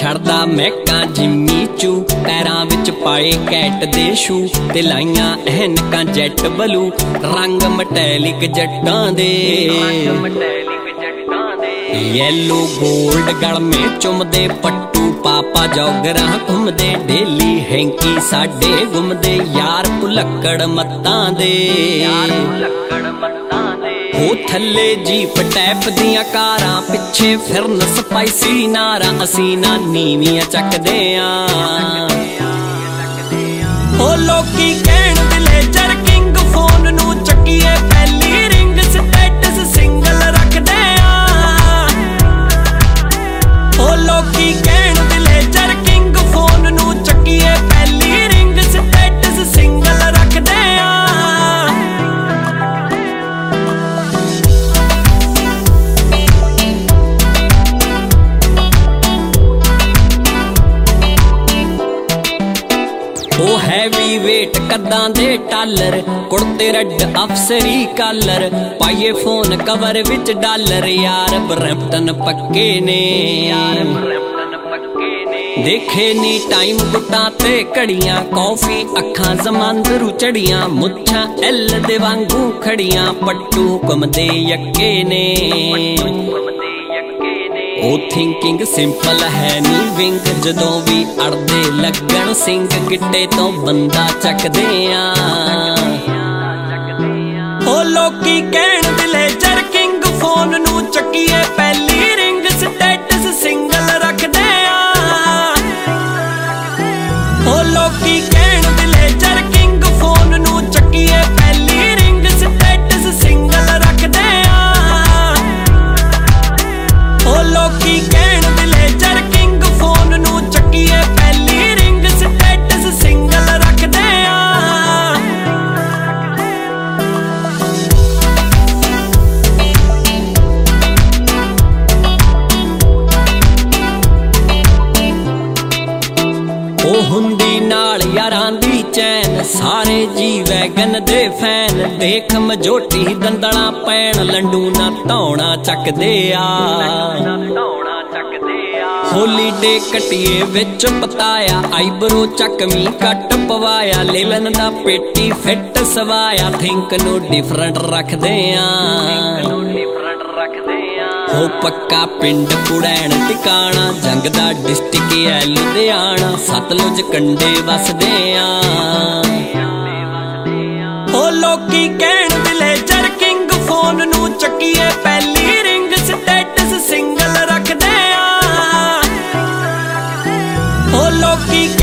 छड़दा महका जिम्मी चू, पैरां विच पाए कैट दे शू, ते लाइयां ऐनकां जैट बलू, रंग मटैलिक जट्टां दे। येलो गोल्ड गल में चुमदे पट्टू, पापा जौगरां घुमदे, डेली हैंकी साडे घुमदे, यार भुलक्कड़ मत्तां दे। हो थल्ले जीप टैप दियां कारां, पिछे फिरन स्पाइसी नारां, असीं ना नीवियां चकदे आं। हो लोकी कहण विलेजर किंग, फोन नूं चक्कीए पहली रिंग, स्टेटस सिंगल रखदे आं। हो लोकी कहण विलेजर किंग, फोन नूं चक्कीए पहली रिंग, स्टेटस सिंगल रखदे आं। ओ हैवी वेट कद्दां दे टालर, कुड़ते रड अफसरी कालर, पाइए फोन कवर विच डालर, यार ब्रैम्पटन पक्के ने। देखे नी टाइम गुट्टां ते घड़ियां, कॉफी अखां जमांदरू चढ़ियां, मुच्छां एल दे वांगू खड़ियां, पट्टू घुमदे यक्के ने। ओ थिंकिंग सिंपल है नी विंग, जदों भी अड़दे लगन सिंग, गिट्टे तो बंदा चकदे आं। ओ लोकी कहण विलेजर किंग, फोन नूं चक्कीए पहली रिंग, स्टेटस सिंगल रखदे आं। ओ लोकी कहण विलेजर किंग, फोन नूं चक्कीए पहली रिंग, स्टेटस सिंगल रखदे आं। ओ लोकी कहण विलेजर किंग, फोन नूं चक्कीए पहली रिंग, स्टेटस सिंगल रखदे आं। ओ हुंदी नाल यारां दी चैन, सारे जी वैगन दे फैन, देख मजोटी दंदलां पैण, लंडू ना धौणा चकदे आ। होलीडे कटिए विच पताया, आईब्रो चकमी कट पवाया, लेलन दा पेटी फिट सवाया, थिंक नू डिफरेंट रखदे आं। हो पक्का पिंड पुड़ैण टिकाणा, जंग दा डिस्ट्रिक्ट है लुधियाना, सतलुज कंडे वसदे आं। हो लोकी कहण विलेजर किंग, फोन नूं चक्कीए पहली रिंग, स्टेटस सिंगल रखदे आं। हो लोकी